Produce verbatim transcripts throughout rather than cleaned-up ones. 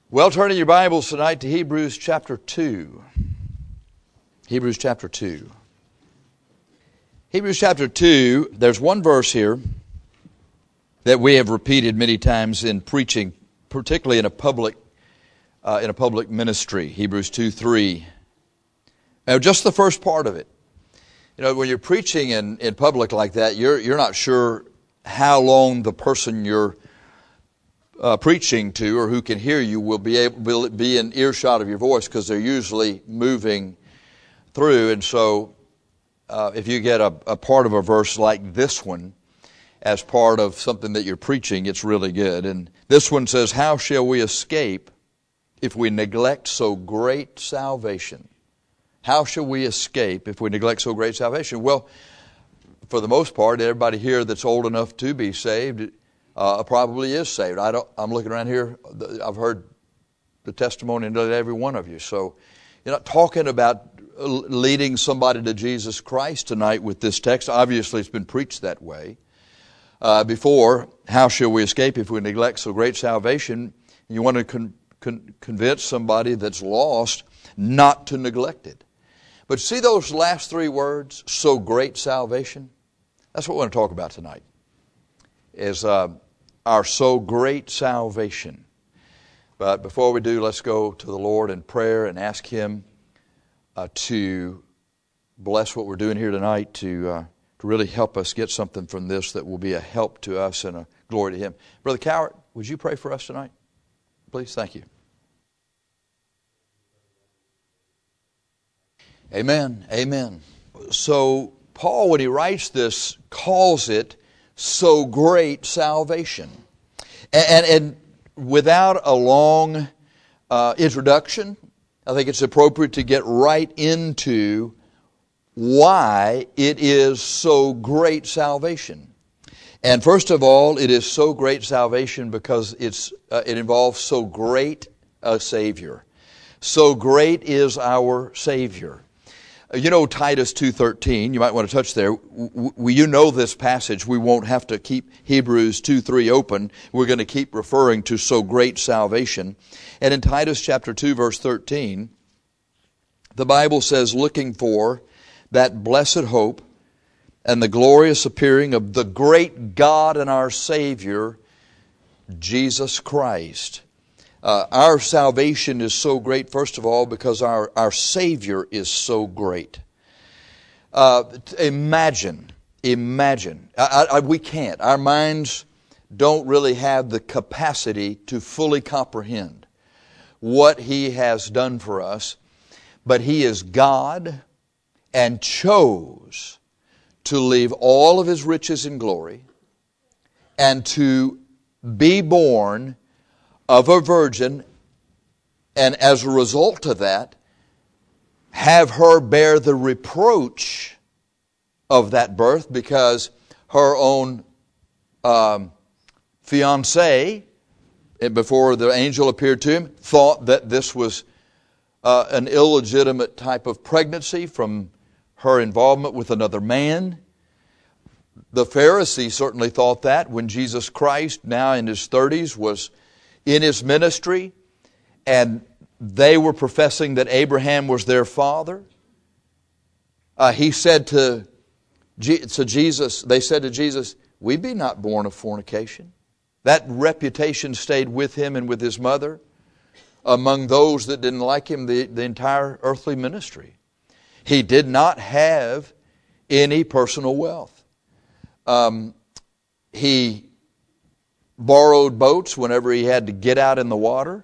Well, turn in your Bibles tonight to Hebrews chapter two. Hebrews chapter two. Hebrews chapter two, there's one verse here that we have repeated many times in preaching, particularly in a public uh, in a public ministry. Hebrews two three. Now, just the first part of it. You know, when you're preaching in, in public like that, you're you're not sure how long the person you're Uh, preaching to or who can hear you will be able will be in earshot of your voice, because they're usually moving through. And so uh, if you get a, a part of a verse like this one as part of something that you're preaching, it's really good. And this one says, "How shall we escape if we neglect so great salvation?" How shall we escape if we neglect so great salvation? Well, for the most part, everybody here that's old enough to be saved Uh, probably is saved. I don't, I'm looking around here. I've heard the testimony of every one of you. So you're not talking about leading somebody to Jesus Christ tonight with this text. Obviously, it's been preached that way uh, before. How shall we escape if we neglect so great salvation? You want to con- con- convince somebody that's lost not to neglect it. But see those last three words, so great salvation? That's what we want to talk about tonight. Is uh, our so great salvation. But before we do, let's go to the Lord in prayer and ask Him uh, to bless what we're doing here tonight, to uh, to really help us get something from this that will be a help to us and a glory to Him. Brother Cowart, would you pray for us tonight? Please, thank you. Amen, amen. So Paul, when he writes this, calls it so great salvation. And, and, and without a long uh, introduction, I think it's appropriate to get right into why it is so great salvation. And first of all, it is so great salvation because it's uh, it involves so great a Savior. So great is our Savior. You know Titus two thirteen, you might want to touch there. We, you know this passage. We won't have to keep Hebrews two three open. We're going to keep referring to so great salvation. And in Titus chapter two verse thirteen, the Bible says, "Looking for that blessed hope and the glorious appearing of the great God and our Savior, Jesus Christ." Uh, our salvation is so great, first of all, because our, our Savior is so great. Uh, imagine, imagine. I, I, we can't. Our minds don't really have the capacity to fully comprehend what He has done for us. But He is God and chose to leave all of His riches and glory and to be born of a virgin, and as a result of that, have her bear the reproach of that birth, because her own um, fiancé, before the angel appeared to him, thought that this was uh, an illegitimate type of pregnancy from her involvement with another man. The Pharisees certainly thought that when Jesus Christ, now in His thirties, was in His ministry, and they were professing that Abraham was their father. Uh, he said to, to Jesus, they said to Jesus, "We be not born of fornication." That reputation stayed with him and with his mother among those that didn't like him the, the entire earthly ministry. He did not have any personal wealth. Um, he borrowed boats whenever he had to get out in the water.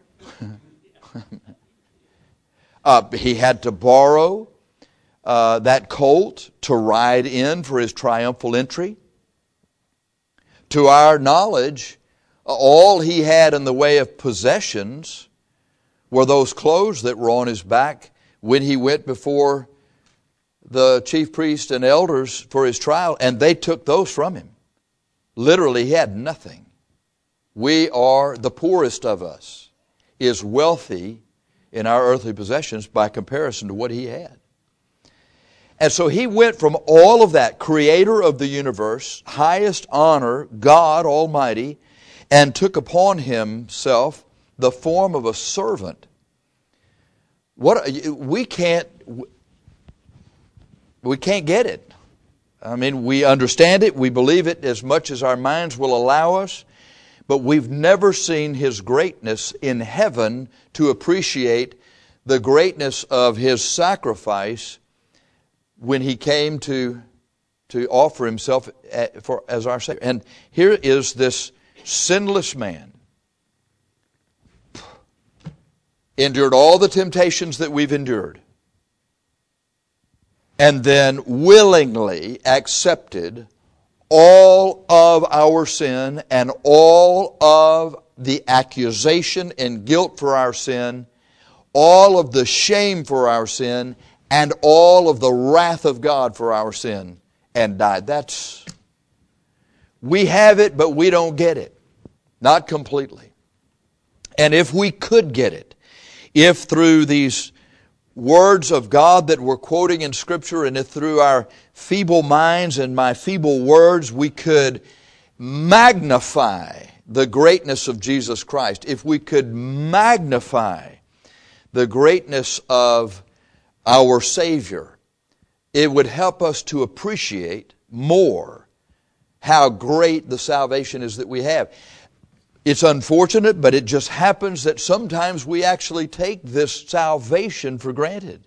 uh, he had to borrow uh, that colt to ride in for his triumphal entry. To our knowledge, all he had in the way of possessions were those clothes that were on his back when he went before the chief priest and elders for his trial, and they took those from him. Literally, he had nothing. We are, the poorest of us is wealthy in our earthly possessions by comparison to what he had. And so he went from all of that, creator of the universe, highest honor, God Almighty, and took upon himself the form of a servant. What we can't we can't get it. I mean, we understand it, we believe it as much as our minds will allow us, but we've never seen His greatness in heaven to appreciate the greatness of His sacrifice when He came to, to offer Himself for, as our Savior. And here is this sinless man, endured all the temptations that we've endured, and then willingly accepted all of our sin and all of the accusation and guilt for our sin, all of the shame for our sin, and all of the wrath of God for our sin, and died. That's, we have it, but we don't get it. Not completely. And if we could get it, if through these words of God that we're quoting in Scripture, and if through our feeble minds and my feeble words we could magnify the greatness of Jesus Christ, if we could magnify the greatness of our Savior, it would help us to appreciate more how great the salvation is that we have. It's unfortunate, but it just happens that sometimes we actually take this salvation for granted.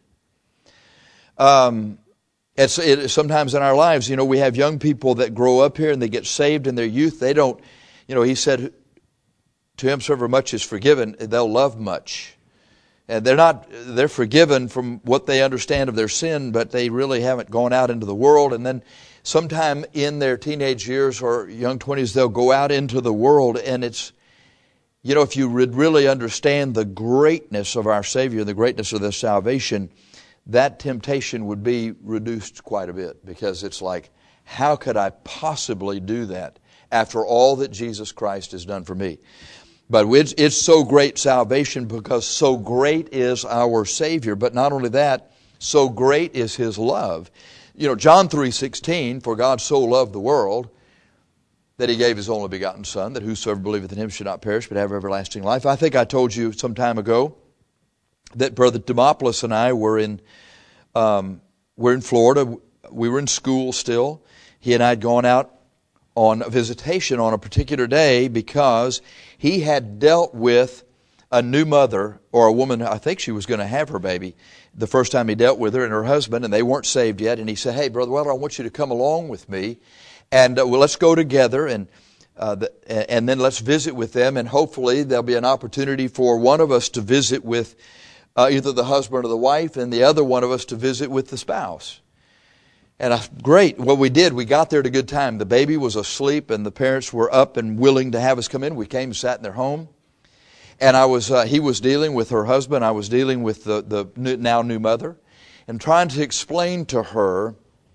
Um, it's, it, sometimes in our lives, you know, we have young people that grow up here and they get saved in their youth. They don't, you know, He said, to him whosoever much is forgiven, they'll love much. And they're not, they're forgiven from what they understand of their sin, but they really haven't gone out into the world. And then sometime in their teenage years or young twenties, they'll go out into the world, and it's, you know, if you would really understand the greatness of our Savior, the greatness of this salvation, that temptation would be reduced quite a bit, because it's like, how could I possibly do that after all that Jesus Christ has done for me? But it's, it's so great salvation because so great is our Savior. But not only that, so great is His love. You know, John three sixteen, for God so loved the world that He gave His only begotten Son, that whosoever believeth in Him should not perish but have everlasting life. I think I told you some time ago that Brother Demopoulos and I were in, um, we're in Florida. We were in school still. He and I had gone out on a visitation on a particular day because he had dealt with a new mother, or a woman, I think she was going to have her baby, the first time he dealt with her and her husband, and they weren't saved yet. And he said, hey, Brother Weller, I want you to come along with me, and uh, well, let's go together, and uh, the, and then let's visit with them, and hopefully there'll be an opportunity for one of us to visit with uh, either the husband or the wife, and the other one of us to visit with the spouse. And I, great. What we did, we got there at a good time. The baby was asleep, and the parents were up and willing to have us come in. We came and sat in their home. And I was, uh, he was dealing with her husband. I was dealing with the, the new, now new mother, and trying to explain to her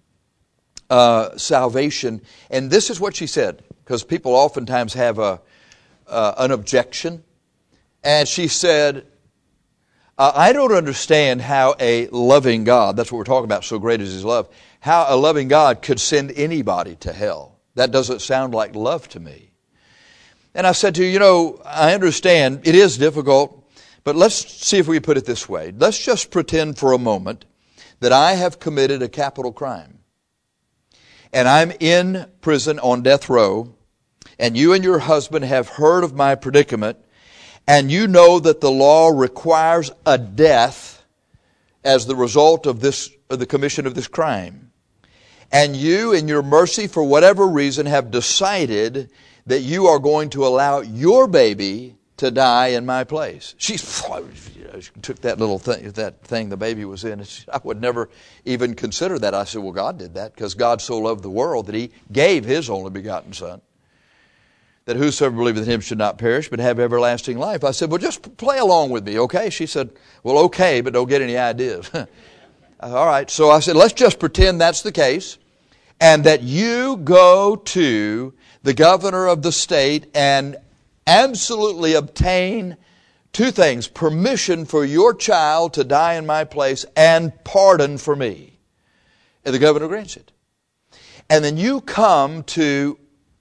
uh, salvation. And this is what she said, because people oftentimes have a uh, an objection. And she said, uh, I don't understand how a loving God, that's what we're talking about, so great is His love, how a loving God could send anybody to hell. That doesn't sound like love to me. And I said to her, you know, I understand it is difficult, but let's see if we put it this way. Let's just pretend for a moment that I have committed a capital crime. And I'm in prison on death row, and you and your husband have heard of my predicament, and you know that the law requires a death as the result of this, of the commission of this crime. And you, in your mercy, for whatever reason, have decided that you are going to allow your baby to die in my place. She, she took that little thing, that thing the baby was in. She, I would never even consider that. I said, well, God did that because God so loved the world that He gave His only begotten Son, that whosoever believeth in Him should not perish but have everlasting life. I said, well, just play along with me, okay? She said, well, okay, but don't get any ideas. All right, so I said, let's just pretend that's the case, and that you go to the governor of the state and absolutely obtain two things: permission for your child to die in my place and pardon for me. And the governor grants it. And then you come to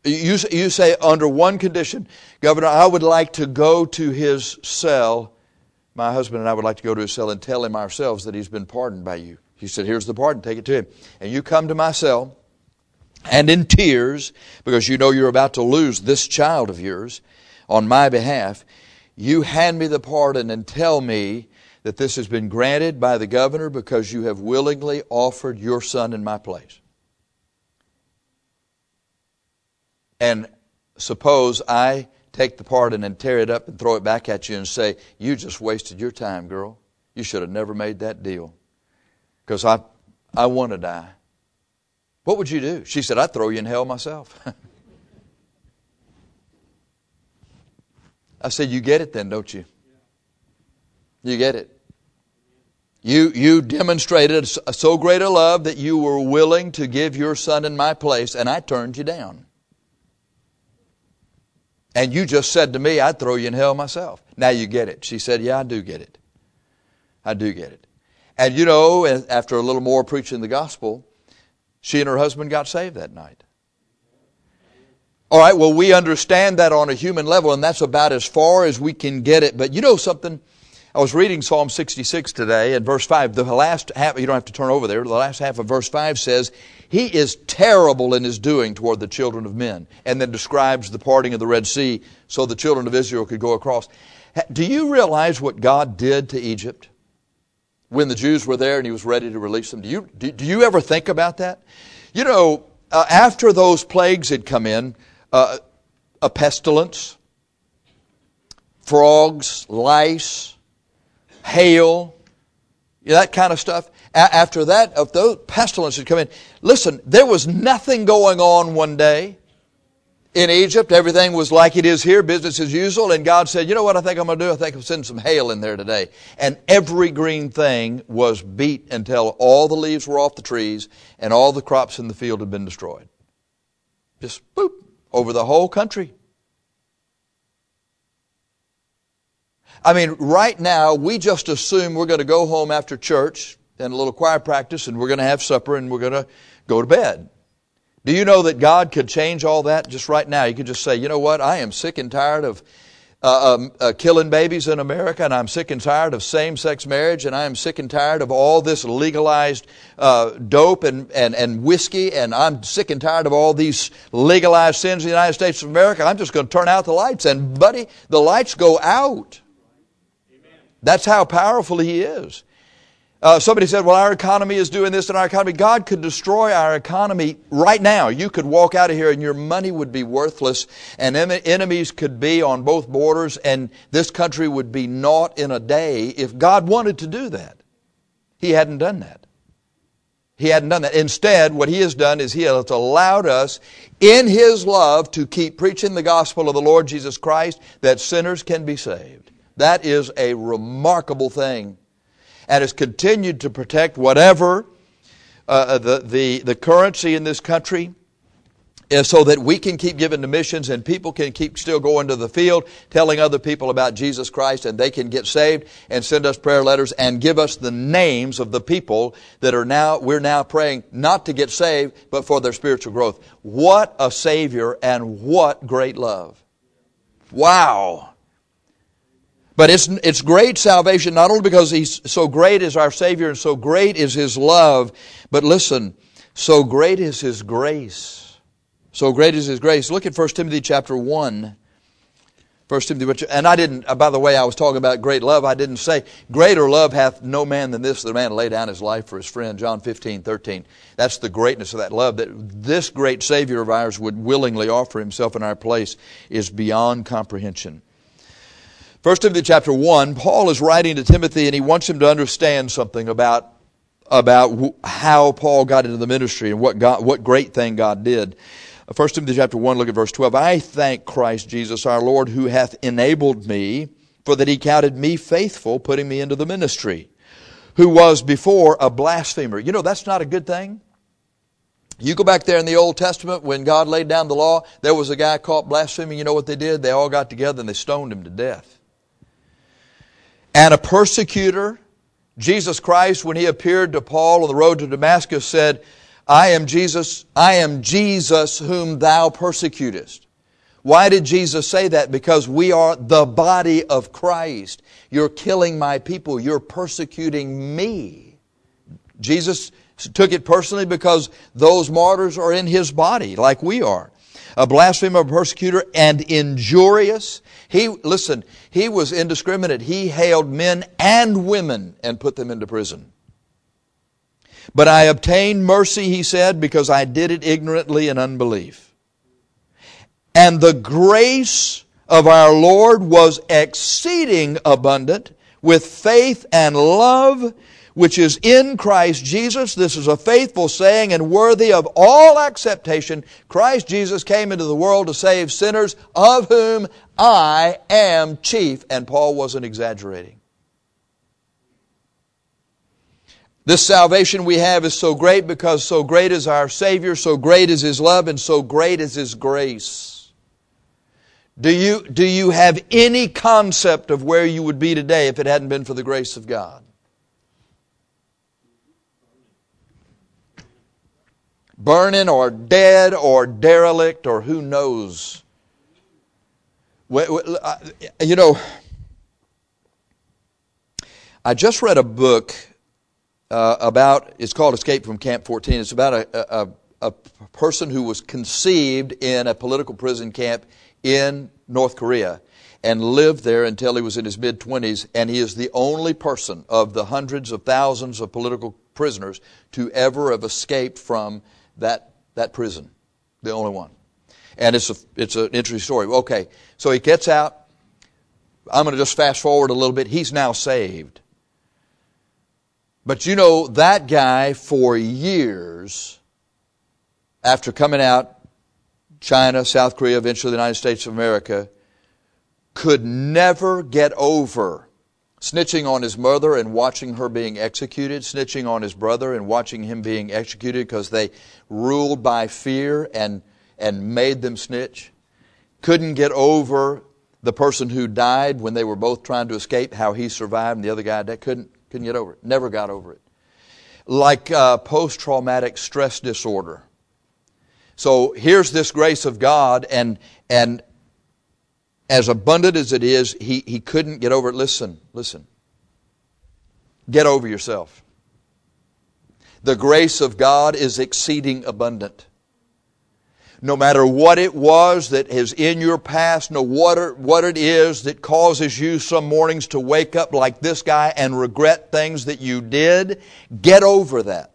You, you say, under one condition, Governor, I would like to go to his cell. My husband and I would like to go to his cell and tell him ourselves that he's been pardoned by you. He said, here's the pardon, take it to him. And you come to my cell, and in tears, because you know you're about to lose this child of yours on my behalf, you hand me the pardon and tell me that this has been granted by the governor because you have willingly offered your son in my place. And suppose I take the pardon and tear it up and throw it back at you and say, you just wasted your time, girl. You should have never made that deal. Because I, I want to die. What would you do? She said, I'd throw you in hell myself. I said, you get it then, don't you? You get it. You, you demonstrated so great a love that you were willing to give your son in my place, and I turned you down. And you just said to me, I'd throw you in hell myself. Now you get it. She said, yeah, I do get it. I do get it. And you know, after a little more preaching the gospel, she and her husband got saved that night. All right, well, we understand that on a human level, and that's about as far as we can get it. But you know something? I was reading Psalm sixty-six today, and verse five, the last half, you don't have to turn over there, the last half of verse five says, He is terrible in His doing toward the children of men, and then describes the parting of the Red Sea so the children of Israel could go across. Do you realize what God did to Egypt when the Jews were there and He was ready to release them? Do you, do, do you ever think about that? You know, uh, after those plagues had come in, uh, a pestilence, frogs, lice, hail, that kind of stuff. A- after that, if those pestilence had come in, listen, there was nothing going on one day in Egypt. Everything was like it is here, business as usual. And God said, you know what I think I'm going to do? I think I'll send some hail in there today. And every green thing was beat until all the leaves were off the trees and all the crops in the field had been destroyed. Just boop, over the whole country. I mean, right now, we just assume we're going to go home after church and a little choir practice, and we're going to have supper, and we're going to go to bed. Do you know that God could change all that just right now? You could just say, you know what, I am sick and tired of uh, um, uh, killing babies in America, and I'm sick and tired of same-sex marriage, and I am sick and tired of all this legalized uh, dope and, and, and whiskey, and I'm sick and tired of all these legalized sins in the United States of America. I'm just going to turn out the lights. And buddy, the lights go out. That's how powerful He is. Uh, somebody said, well, our economy is doing this and our economy. God could destroy our economy right now. You could walk out of here and your money would be worthless, and em- enemies could be on both borders, and this country would be naught in a day if God wanted to do that. He hadn't done that. He hadn't done that. Instead, what He has done is He has allowed us in His love to keep preaching the gospel of the Lord Jesus Christ, that sinners can be saved. That is a remarkable thing, and has continued to protect whatever uh, the, the, the currency in this country is, so that we can keep giving to missions and people can keep still going to the field telling other people about Jesus Christ, and they can get saved and send us prayer letters and give us the names of the people that are now, we're now praying not to get saved, but for their spiritual growth. What a Savior and what great love. Wow. But it's it's great salvation, not only because He's so great as our Savior and so great is His love, but listen, so great is His grace. So great is His grace. Look at First Timothy chapter one. First Timothy, and I didn't, by the way, I was talking about great love. I didn't say, greater love hath no man than this, that a man lay down his life for his friend. John fifteen, thirteen. That's the greatness of that love, that this great Savior of ours would willingly offer Himself in our place is beyond comprehension. First Timothy chapter one, Paul is writing to Timothy, and he wants him to understand something about, about how Paul got into the ministry and what God, what great thing God did. First Timothy chapter one, look at verse twelve. I thank Christ Jesus our Lord, who hath enabled me, for that He counted me faithful, putting me into the ministry, who was before a blasphemer. You know, that's not a good thing. You go back there in the Old Testament, when God laid down the law, there was a guy caught blaspheming. You know what they did? They all got together and they stoned him to death. And a persecutor, Jesus Christ, when He appeared to Paul on the road to Damascus, said, I am Jesus, I am Jesus whom thou persecutest. Why did Jesus say that? Because we are the body of Christ. You're killing my people. You're persecuting me. Jesus took it personally because those martyrs are in His body like we are. A blasphemer, a persecutor, and injurious. He, listen, he was indiscriminate. He hailed men and women and put them into prison. But I obtained mercy, he said, because I did it ignorantly in unbelief. And the grace of our Lord was exceeding abundant with faith and love, which is in Christ Jesus. This is a faithful saying and worthy of all acceptation. Christ Jesus came into the world to save sinners, of whom I am chief. And Paul wasn't exaggerating. This salvation we have is so great because so great is our Savior, so great is His love, and so great is His grace. Do you, do you have any concept of where you would be today if it hadn't been for the grace of God? Burning or dead or derelict or who knows. You know, I just read a book uh, about, it's called Escape from Camp fourteen. It's about a, a, a person who was conceived in a political prison camp in North Korea and lived there until he was in his mid-twenties, and he is the only person of the hundreds of thousands of political prisoners to ever have escaped from that that prison. The only one. And it's a, it's an interesting story. Okay, so he gets out. I'm going to just fast forward a little bit. He's now saved. But you know, that guy for years, after coming out, China, South Korea, eventually the United States of America, could never get over snitching on his mother and watching her being executed, snitching on his brother and watching him being executed because they ruled by fear and, and made them snitch. Couldn't get over the person who died when they were both trying to escape, how he survived and the other guy died. Couldn't, couldn't get over it. Never got over it. Like uh, post-traumatic stress disorder. So here's this grace of God, and and as abundant as it is, he, he couldn't get over it. Listen, listen. Get over yourself. The grace of God is exceeding abundant. No matter what it was that is in your past, no matter what it is that causes you some mornings to wake up like this guy and regret things that you did, get over that.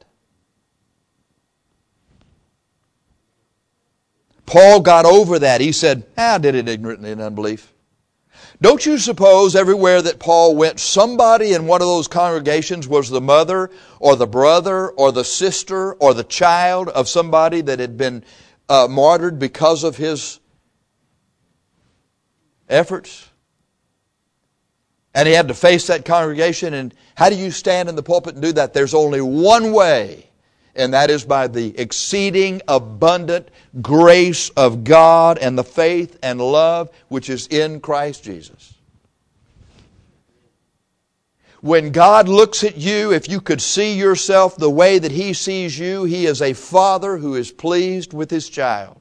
Paul got over that. He said, ah, I did it ignorantly in unbelief. Don't you suppose everywhere that Paul went, somebody in one of those congregations was the mother or the brother or the sister or the child of somebody that had been uh, martyred because of his efforts? And he had to face that congregation. And how do you stand in the pulpit and do that? There's only one way. And that is by the exceeding abundant grace of God and the faith and love which is in Christ Jesus. When God looks at you, if you could see yourself the way that He sees you, He is a Father who is pleased with His child.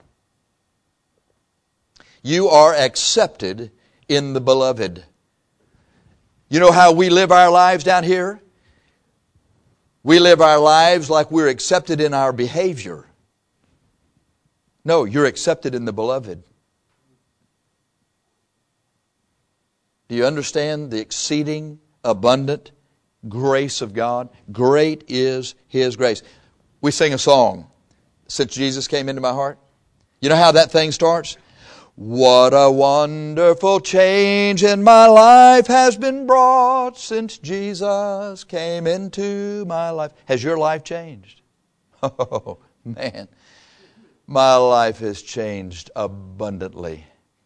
You are accepted in the Beloved. You know how we live our lives down here? We live our lives like we're accepted in our behavior. No, you're accepted in the Beloved. Do you understand the exceeding abundant grace of God? Great is His grace. We sing a song, Since Jesus Came Into My Heart. You know how that thing starts? What a wonderful change in my life has been brought since Jesus came into my life. Has your life changed? Oh, man. My life has changed abundantly.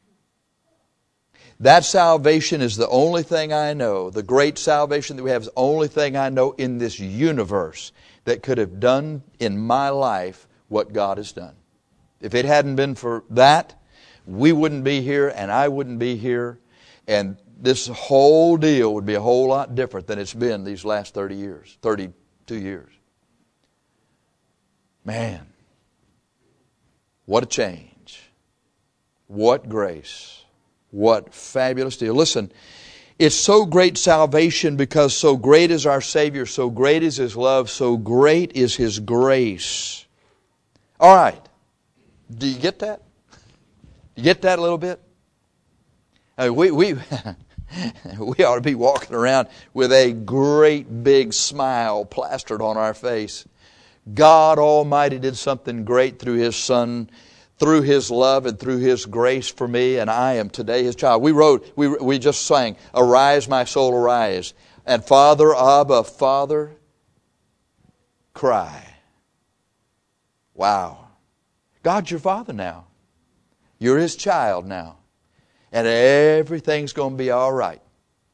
That salvation is the only thing I know. The great salvation that we have is the only thing I know in this universe that could have done in my life what God has done. If it hadn't been for that, we wouldn't be here and I wouldn't be here. And this whole deal would be a whole lot different than it's been these last thirty years, thirty-two years. Man, what a change. What grace. What fabulous deal. Listen, it's so great salvation because so great is our Savior, so great is His love, so great is His grace. All right. Do you get that? You get that a little bit? I mean, we we we ought to be walking around with a great big smile plastered on our face. God Almighty did something great through His Son, through His love and through His grace for me, and I am today His child. We wrote, we we just sang, "Arise, my soul, arise," and Father, Abba, Father, cry. Wow. God's your Father now. You're His child now. And everything's going to be all right.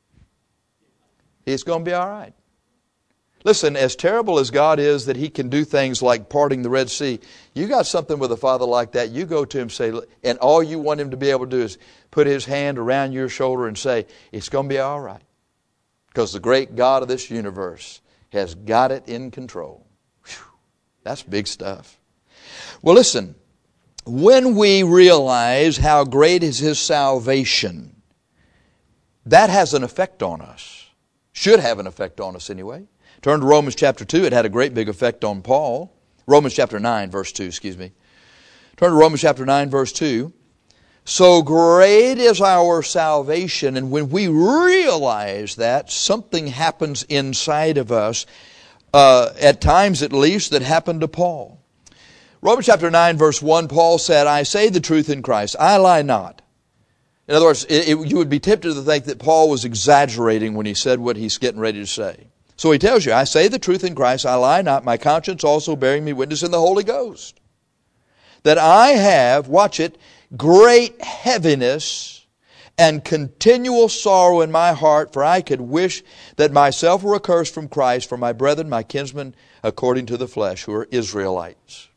It's going to be all right. Listen, as terrible as God is that He can do things like parting the Red Sea, you got something with a Father like that, you go to Him, say, and all you want Him to be able to do is put His hand around your shoulder and say, it's going to be all right. Because the great God of this universe has got it in control. Whew, that's big stuff. Well, listen, when we realize how great is His salvation, that has an effect on us. Should have an effect on us anyway. Turn to Romans chapter two. It had a great big effect on Paul. Romans chapter nine, verse two, excuse me. Turn to Romans chapter nine, verse two. So great is our salvation, and when we realize that, something happens inside of us, uh, at times at least, that happened to Paul. Romans chapter nine, verse one, Paul said, I say the truth in Christ, I lie not. In other words, it, it, you would be tempted to think that Paul was exaggerating when he said what he's getting ready to say. So he tells you, I say the truth in Christ, I lie not, my conscience also bearing me witness in the Holy Ghost, that I have, watch it, great heaviness and continual sorrow in my heart, for I could wish that myself were accursed from Christ for my brethren, my kinsmen, according to the flesh, who are Israelites.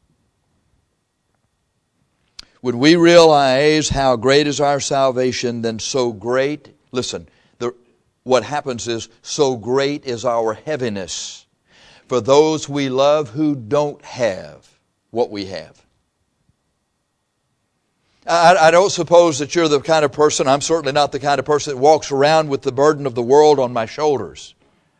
When we realize how great is our salvation, then so great, listen, the, what happens is, so great is our heaviness for those we love who don't have what we have. I, I don't suppose that you're the kind of person, I'm certainly not the kind of person that walks around with the burden of the world on my shoulders.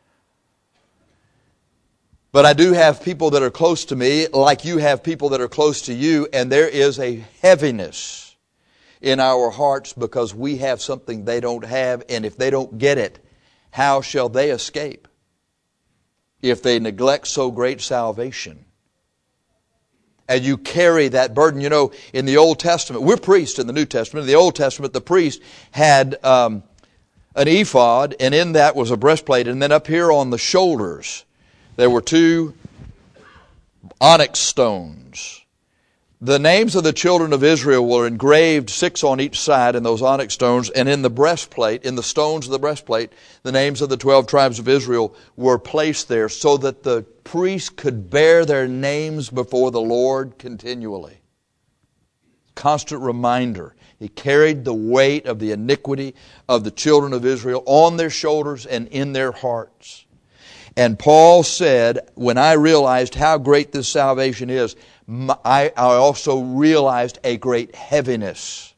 But I do have people that are close to me, like you have people that are close to you, and there is a heaviness in our hearts because we have something they don't have, and if they don't get it, how shall they escape if they neglect so great salvation? And you carry that burden. You know, in the Old Testament, we're priests in the New Testament. In the Old Testament, the priest had um, an ephod, and in that was a breastplate, and then up here on the shoulders, there were two onyx stones. The names of the children of Israel were engraved, six on each side in those onyx stones, and in the breastplate, in the stones of the breastplate, the names of the twelve tribes of Israel were placed there so that the priest could bear their names before the Lord continually. Constant reminder. He carried the weight of the iniquity of the children of Israel on their shoulders and in their hearts. And Paul said, when I realized how great this salvation is, I, I also realized a great heaviness.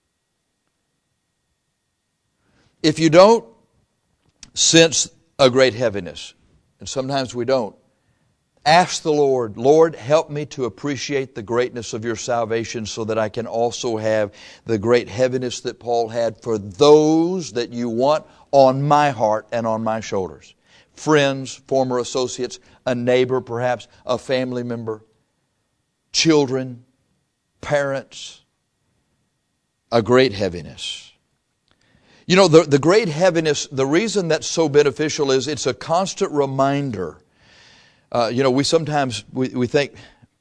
If you don't sense a great heaviness, and sometimes we don't, ask the Lord, Lord, help me to appreciate the greatness of your salvation so that I can also have the great heaviness that Paul had for those that you want on my heart and on my shoulders. Friends, former associates, a neighbor perhaps, a family member, children, parents, a great heaviness. You know, the, the great heaviness, the reason that's so beneficial is it's a constant reminder. Uh, you know, we sometimes, we, we think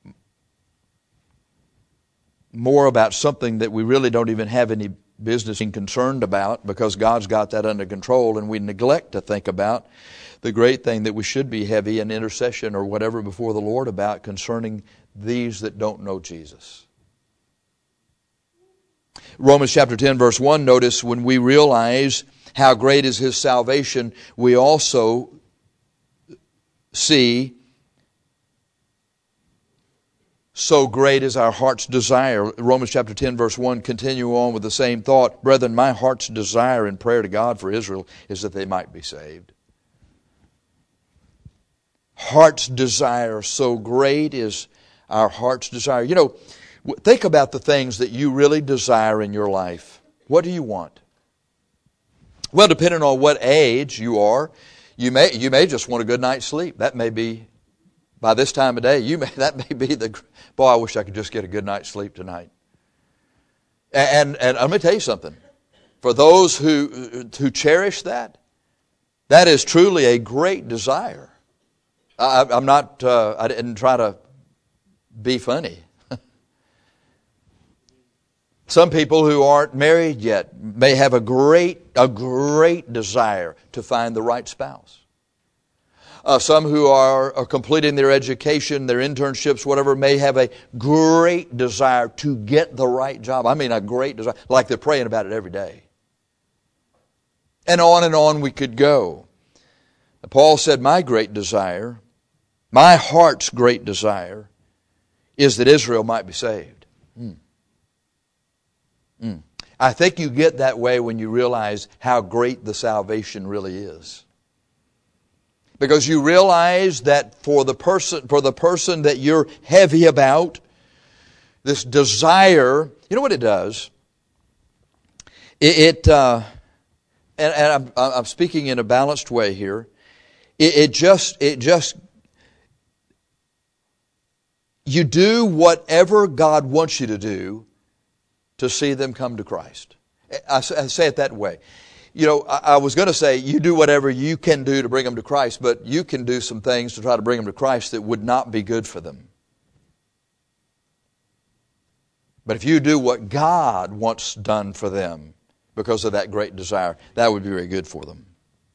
more about something that we really don't even have any business being concerned about because God's got that under control, and we neglect to think about the great thing that we should be heavy in intercession or whatever before the Lord about concerning these that don't know Jesus. Romans chapter ten, verse one, notice when we realize how great is His salvation, we also see so great is our heart's desire. Romans chapter ten, verse one, continue on with the same thought. Brethren, my heart's desire in prayer to God for Israel is that they might be saved. Heart's desire, so great is our heart's desire. You know, think about the things that you really desire in your life. What do you want? Well, depending on what age you are, you may you may just want a good night's sleep. That may be, by this time of day, you may that may be the, boy, I wish I could just get a good night's sleep tonight. And, and, and let me tell you something. For those who who cherish that, that is truly a great desire. I, I'm not, uh, I didn't try to be funny. Some people who aren't married yet may have a great, a great desire to find the right spouse. Uh, some who are, are completing their education, their internships, whatever, may have a great desire to get the right job. I mean, a great desire, like they're praying about it every day. And on and on we could go. Paul said, my great desire, my heart's great desire, is that Israel might be saved. Hmm. Mm. I think you get that way when you realize how great the salvation really is. Because you realize that for the person, for the person that you're heavy about, this desire, you know what it does? It, it uh, and, and I'm, I'm speaking in a balanced way here. It, it just, it just, you do whatever God wants you to do to see them come to Christ. I say it that way. You know, I was going to say you do whatever you can do to bring them to Christ, but you can do some things to try to bring them to Christ that would not be good for them. But if you do what God wants done for them because of that great desire, that would be very good for them.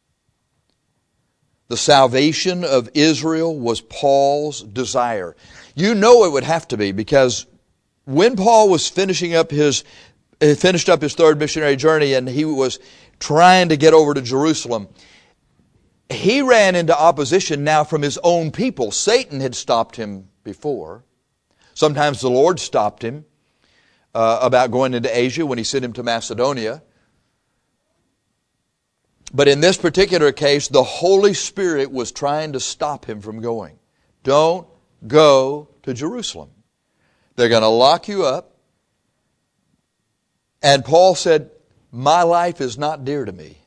The salvation of Israel was Paul's desire. You know it would have to be, because when Paul was finishing up his, finished up his third missionary journey and he was trying to get over to Jerusalem, he ran into opposition now from his own people. Satan had stopped him before. Sometimes the Lord stopped him uh, about going into Asia when He sent him to Macedonia. But in this particular case, the Holy Spirit was trying to stop him from going. Don't go to Jerusalem. They're going to lock you up. And Paul said, my life is not dear to me.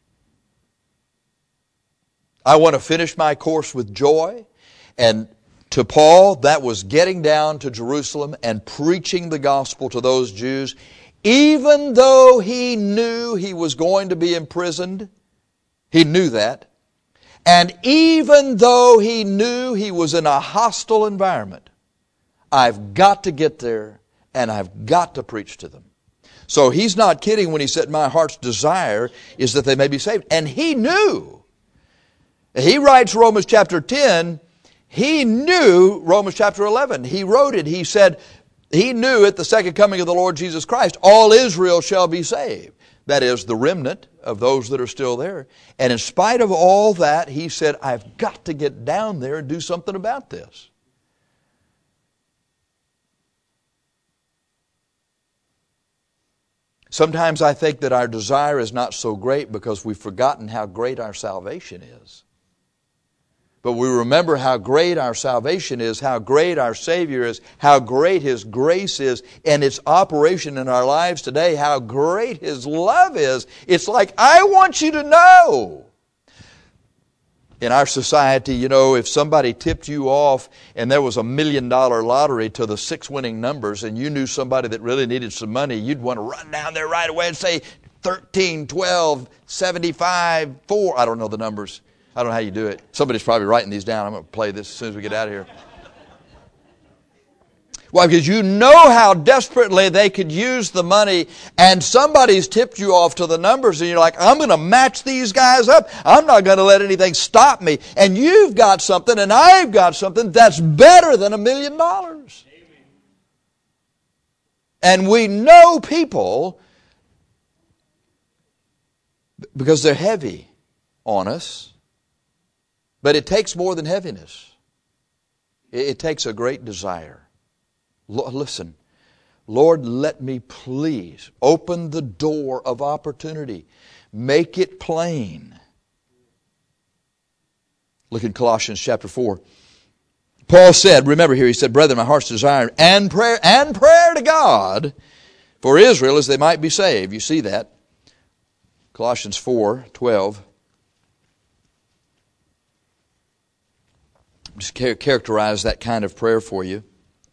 I want to finish my course with joy. And to Paul, that was getting down to Jerusalem and preaching the gospel to those Jews, even though he knew he was going to be imprisoned. He knew that. And even though he knew he was in a hostile environment, I've got to get there and I've got to preach to them. So he's not kidding when he said, my heart's desire is that they may be saved. And he knew. He writes Romans chapter ten. He knew Romans chapter eleven. He wrote it. He said, he knew at the second coming of the Lord Jesus Christ, all Israel shall be saved. That is, the remnant of those that are still there. And in spite of all that, he said, I've got to get down there and do something about this. Sometimes I think that our desire is not so great because we've forgotten how great our salvation is. But we remember how great our salvation is, how great our Savior is, how great His grace is, and its operation in our lives today, how great His love is. It's like, I want you to know. In our society, you know, if somebody tipped you off and there was a million dollar lottery to the six winning numbers and you knew somebody that really needed some money, you'd want to run down there right away and say thirteen, twelve, seventy-five, four. I don't know the numbers. I don't know how you do it. Somebody's probably writing these down. I'm going to play this as soon as we get out of here. Why? Because you know how desperately they could use the money, and somebody's tipped you off to the numbers, and you're like, I'm going to match these guys up. I'm not going to let anything stop me. And you've got something, and I've got something that's better than a million dollars. And we know people, because they're heavy on us, but it takes more than heaviness. It takes a great desire. Listen, Lord, let me please open the door of opportunity. Make it plain. Look in Colossians chapter four. Paul said, remember here, he said, brethren, my heart's desire and prayer and prayer to God for Israel as they might be saved. You see that? Colossians four twelve. Just characterize that kind of prayer for you.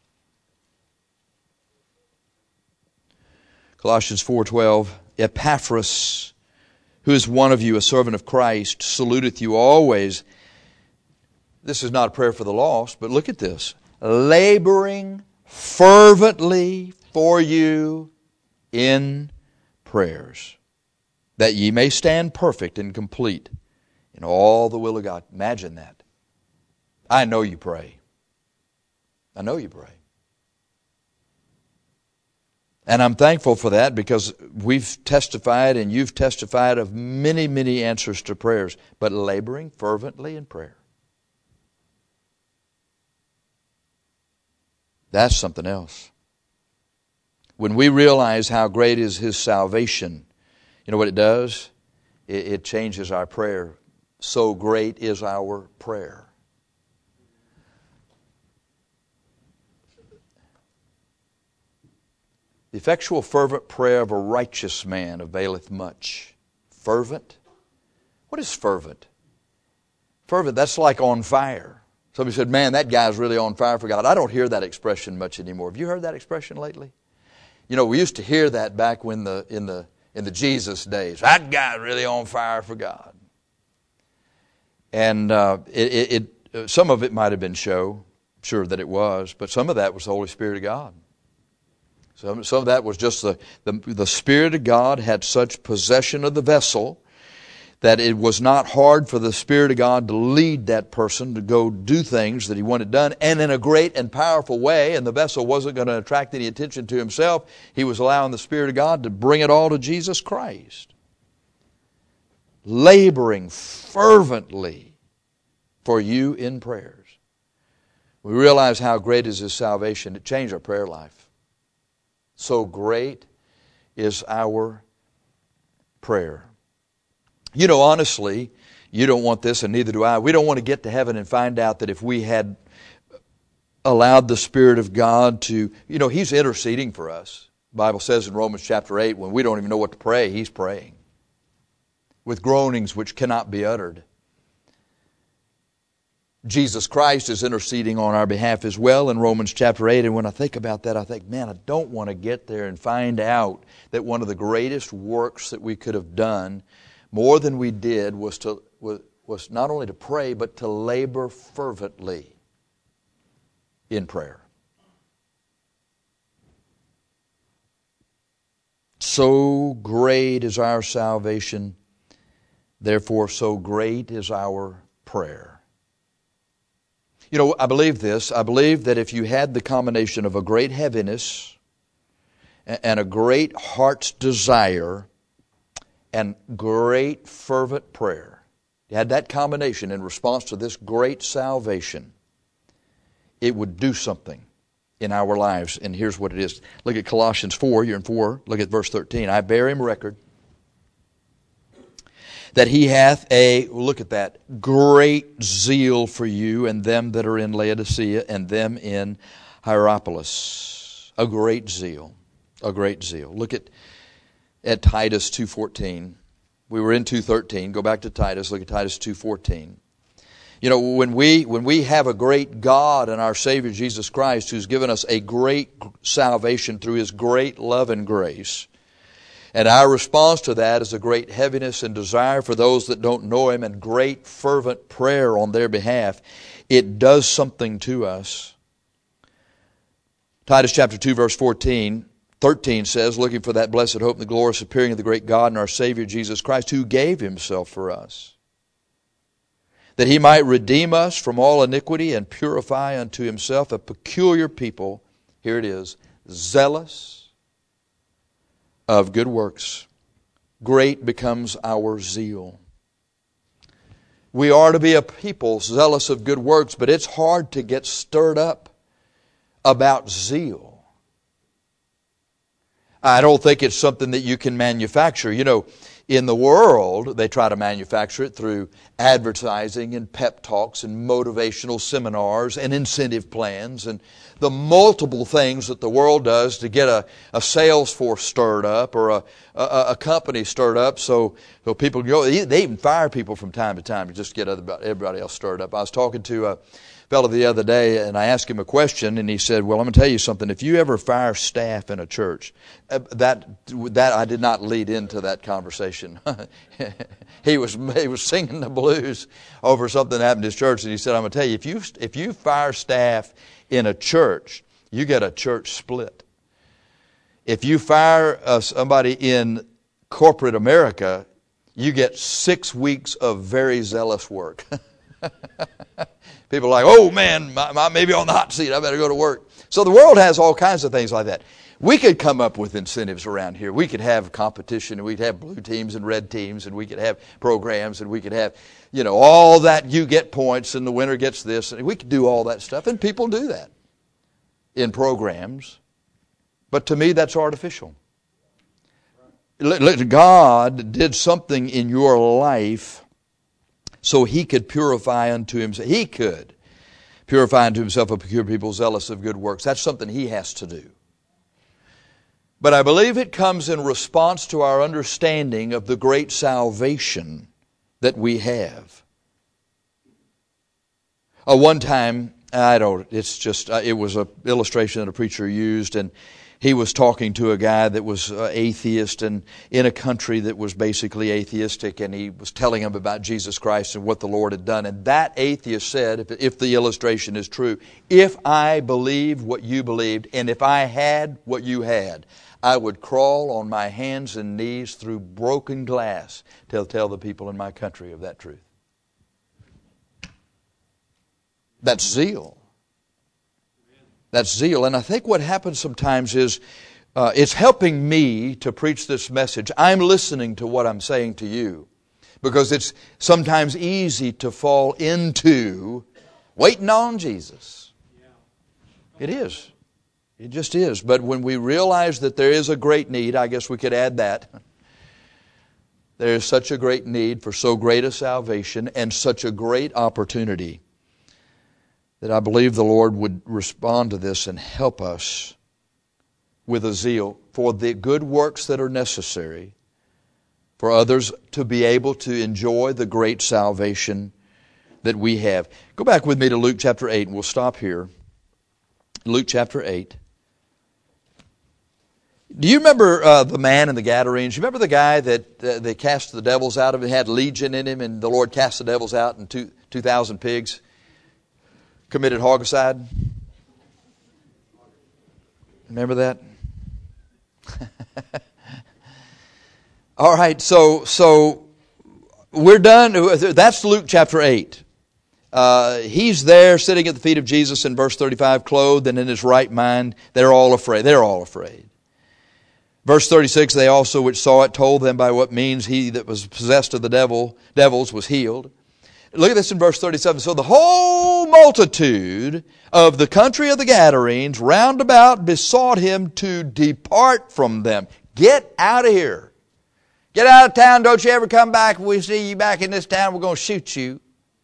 Colossians four twelve. Epaphras, who is one of you, a servant of Christ, saluteth you always. This is not a prayer for the lost, but look at this. Laboring fervently for you in prayers, that ye may stand perfect and complete in all the will of God. Imagine that. I know you pray. I know you pray. And I'm thankful for that because we've testified and you've testified of many, many answers to prayers, but laboring fervently in prayer. That's something else. When we realize how great is His salvation, you know what it does? It, it changes our prayer. So great is our prayer. The effectual fervent prayer of a righteous man availeth much. Fervent? What is fervent? Fervent, that's like on fire. Somebody said, man, that guy's really on fire for God. I don't hear that expression much anymore. Have you heard that expression lately? You know, we used to hear that back when the in the in the Jesus days. That guy's really on fire for God. And uh, it, it, it some of it might have been show, I'm sure that it was, but some of that was the Holy Spirit of God. Some, some of that was just the, the, the Spirit of God had such possession of the vessel that it was not hard for the Spirit of God to lead that person to go do things that he wanted done, and in a great and powerful way, and the vessel wasn't going to attract any attention to himself. He was allowing the Spirit of God to bring it all to Jesus Christ. Laboring fervently for you in prayers. We realize how great is His salvation. It changed our prayer life. So great is our prayer. You know, honestly, you don't want this, and neither do I. We don't want to get to heaven and find out that if we had allowed the Spirit of God to, you know, He's interceding for us. The Bible says in Romans chapter eight, when we don't even know what to pray, He's praying with groanings which cannot be uttered. Jesus Christ is interceding on our behalf as well in Romans chapter eight. And when I think about that, I think, man, I don't want to get there and find out that one of the greatest works that we could have done, more than we did, was to was, was not only to pray, but to labor fervently in prayer. So great is our salvation, therefore so great is our prayer. You know, I believe this. I believe that if you had the combination of a great heaviness and a great heart's desire and great fervent prayer, you had that combination in response to this great salvation, it would do something in our lives. And here's what it is. Look at Colossians four. You're in four. Look at verse thirteen. I bear Him record that He hath a, look at that, great zeal for you and them that are in Laodicea and them in Hierapolis. A great zeal. A great zeal. Look at, at Titus two fourteen. We were in two thirteen. Go back to Titus. Look at Titus two fourteen. You know, when we when we have a great God and our Savior Jesus Christ, who's given us a great salvation through His great love and grace, and our response to that is a great heaviness and desire for those that don't know Him and great fervent prayer on their behalf, it does something to us. Titus chapter two verse fourteen, thirteen says, looking for that blessed hope and the glorious appearing of the great God and our Savior Jesus Christ, who gave Himself for us, that He might redeem us from all iniquity and purify unto Himself a peculiar people, here it is, zealous of good works. Great becomes our zeal. We are to be a people zealous of good works, but it's hard to get stirred up about zeal. I don't think it's something that you can manufacture. You know, in the world, they try to manufacture it through advertising and pep talks and motivational seminars and incentive plans and the multiple things that the world does to get a, a sales force stirred up or a, a, a company stirred up so, so people go. They even fire people from time to time to just get other, everybody else stirred up. I was talking to a fellow the other day, and I asked him a question, and he said, well, I'm going to tell you something. If you ever fire staff in a church, uh, that that I did not lead into that conversation. he was he was singing the blues over something that happened in his church, and he said, I'm going to tell you, if you if you fire staff in a church, you get a church split. If you fire uh, somebody in corporate America, you get six weeks of very zealous work. People are like, oh man, I may be on the hot seat, I better go to work. So the world has all kinds of things like that. We could come up with incentives around here. We could have competition, and we'd have blue teams and red teams, and we could have programs, and we could have, you know, all that. You get points, and the winner gets this. And we could do all that stuff, and people do that in programs. But to me, that's artificial. God did something in your life so He could purify unto Himself. He could purify unto Himself a peculiar people zealous of good works. That's something He has to do. But I believe it comes in response to our understanding of the great salvation that we have. Uh, one time, I don't, it's just, uh, it was an illustration that a preacher used, and he was talking to a guy that was uh, atheist and in a country that was basically atheistic, and he was telling him about Jesus Christ and what the Lord had done. And that atheist said, if, if the illustration is true, if I believed what you believed, and if I had what you had, I would crawl on my hands and knees through broken glass to tell the people in my country of that truth. That's zeal. That's zeal. And I think what happens sometimes is uh, it's helping me to preach this message. I'm listening to what I'm saying to you because it's sometimes easy to fall into waiting on Jesus. It is. It just is. But when we realize that there is a great need, I guess we could add that. There is such a great need for so great a salvation and such a great opportunity that I believe the Lord would respond to this and help us with a zeal for the good works that are necessary for others to be able to enjoy the great salvation that we have. Go back with me to Luke chapter eight, and we'll stop here. Luke chapter eight. Do you remember uh, the man in the Gadarenes? You remember the guy that uh, they cast the devils out of? He had legion in him, and the Lord cast the devils out, and two two thousand pigs committed homicide. Remember that? All right, so so we're done. That's Luke chapter eight. Uh, he's there sitting at the feet of Jesus in verse thirty-five, clothed and in his right mind. They're all afraid. They're all afraid. Verse thirty-six, they also which saw it told them by what means he that was possessed of the devil devils was healed. Look at this in verse thirty-seven. So the whole multitude of the country of the Gadarenes round about besought him to depart from them. Get out of here. Get out of town. Don't you ever come back. If we see you back in this town, we're going to shoot you.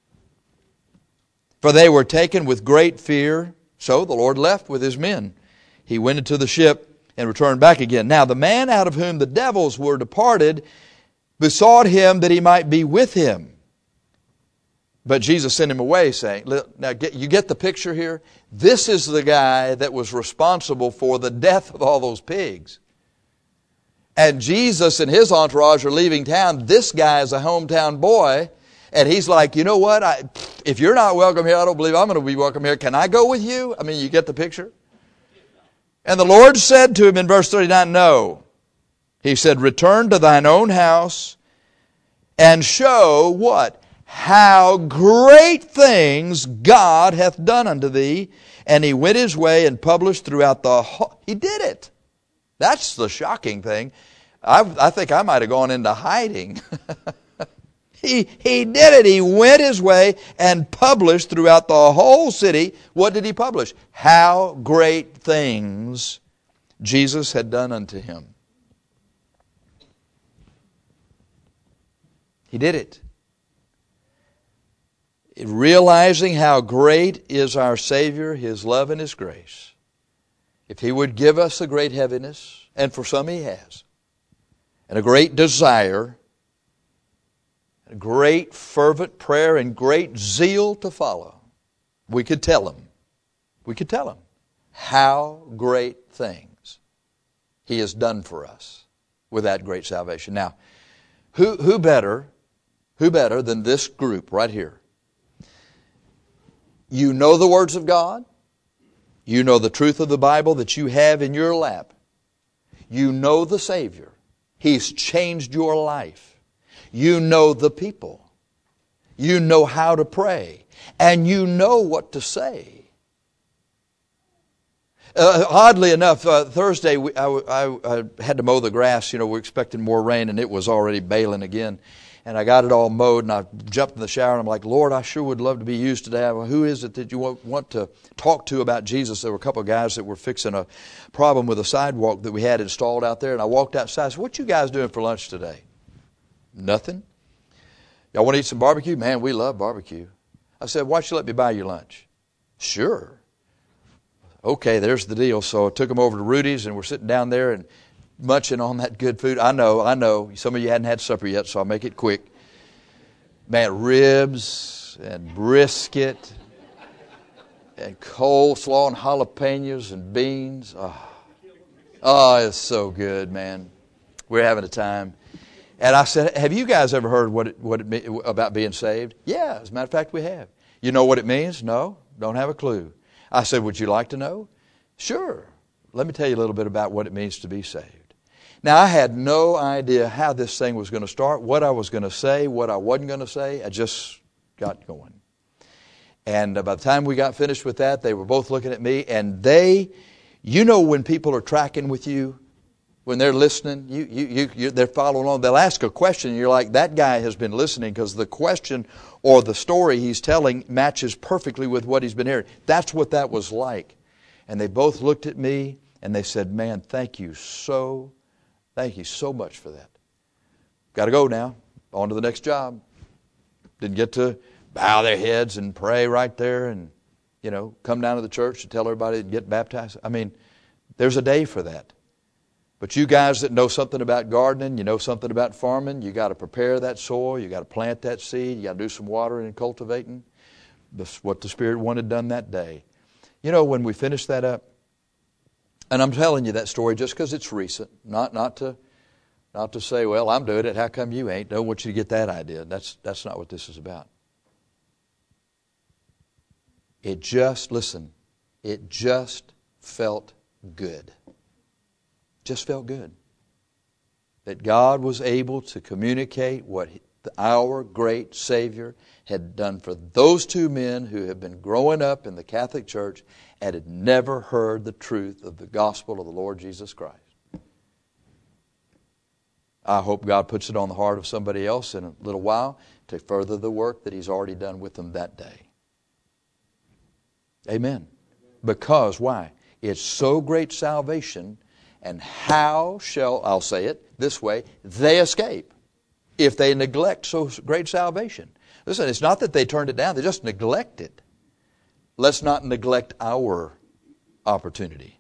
For they were taken with great fear. So the Lord left with his men. He went into the ship and returned back again. Now the man out of whom the devils were departed besought him that he might be with him. But Jesus sent him away, saying, now get, you get the picture here? This is the guy that was responsible for the death of all those pigs. And Jesus and his entourage are leaving town. This guy is a hometown boy. And he's like, you know what? I, if you're not welcome here, I don't believe I'm going to be welcome here. Can I go with you? I mean, you get the picture? And the Lord said to him in verse thirty-nine, no. He said, return to thine own house and show what? How great things God hath done unto thee. And he went his way and published throughout the whole... He did it. That's the shocking thing. I, I think I might have gone into hiding. he, he did it. He went his way and published throughout the whole city. What did he publish? How great things Jesus had done unto him. He did it. Realizing how great is our Savior, His love and His grace. If He would give us a great heaviness, and for some He has, and a great desire, a great fervent prayer, and great zeal to follow, we could tell Him, we could tell Him how great things He has done for us with that great salvation. Now, who, who better, who better than this group right here? You know the words of God. You know the truth of the Bible that you have in your lap. You know the Savior. He's changed your life. You know the people. You know how to pray. And you know what to say. Uh, oddly enough, uh, Thursday we, I, I, I had to mow the grass. You know, we're expecting more rain, and it was already bailing again. And I got it all mowed, and I jumped in the shower, and I'm like, Lord, I sure would love to be used today. Well, who is it that you want to talk to about Jesus? There were a couple of guys that were fixing a problem with a sidewalk that we had installed out there, and I walked outside. I said, what you guys doing for lunch today? Nothing. Y'all want to eat some barbecue? Man, we love barbecue. I said, why don't you let me buy your lunch? Sure. Okay, there's the deal. So I took them over to Rudy's, and we're sitting down there, and munching on that good food. I know, I know. Some of you hadn't had supper yet, so I'll make it quick. Man, ribs and brisket and coleslaw and jalapenos and beans. Oh, oh, it's so good, man. We're having a time. And I said, have you guys ever heard what it, what it, about being saved? Yeah, as a matter of fact, we have. You know what it means? No, don't have a clue. I said, would you like to know? Sure. Let me tell you a little bit about what it means to be saved. Now, I had no idea how this thing was going to start, what I was going to say, what I wasn't going to say. I just got going. And by the time we got finished with that, they were both looking at me, and they, you know when people are tracking with you, when they're listening, you, you, you, you, they're following along. They'll ask a question, and you're like, that guy has been listening because the question or the story he's telling matches perfectly with what he's been hearing. That's what that was like. And they both looked at me, and they said, man, thank you so Thank you so much for that. Got to go now. On to the next job. Didn't get to bow their heads and pray right there and, you know, come down to the church and tell everybody to get baptized. I mean, there's a day for that. But you guys that know something about gardening, you know something about farming, you got to prepare that soil, you got to plant that seed, you got to do some watering and cultivating. That's what the Spirit wanted done that day. You know, when we finished that up, and I'm telling you that story just because it's recent, not not to not to say, well, I'm doing it, how come you ain't? Don't want you to get that idea. That's that's not what this is about. It just, listen, it just felt good. Just felt good. That God was able to communicate what our great Savior had done for those two men who have been growing up in the Catholic Church and had never heard the truth of the gospel of the Lord Jesus Christ. I hope God puts it on the heart of somebody else in a little while to further the work that He's already done with them that day. Amen. Because, why? It's so great salvation, and how shall, I'll say it this way, they escape if they neglect so great salvation. Listen, it's not that they turned it down, they just neglect it. Let's not neglect our opportunity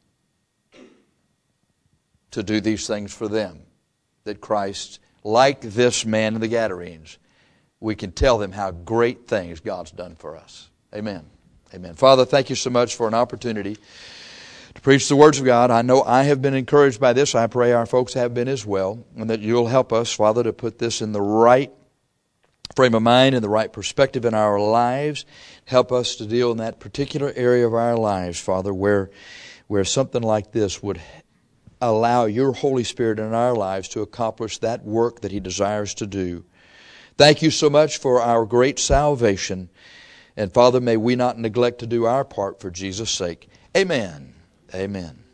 to do these things for them. That Christ, like this man in the Gadarenes, we can tell them how great things God's done for us. Amen. Amen. Father, thank you so much for an opportunity to preach the words of God. I know I have been encouraged by this. I pray our folks have been as well. And that you'll help us, Father, to put this in the right frame of mind and the right perspective in our lives. Help us to deal in that particular area of our lives, Father, where, where something like this would allow your Holy Spirit in our lives to accomplish that work that He desires to do. Thank you so much for our great salvation. And Father, may we not neglect to do our part for Jesus' sake. Amen. Amen.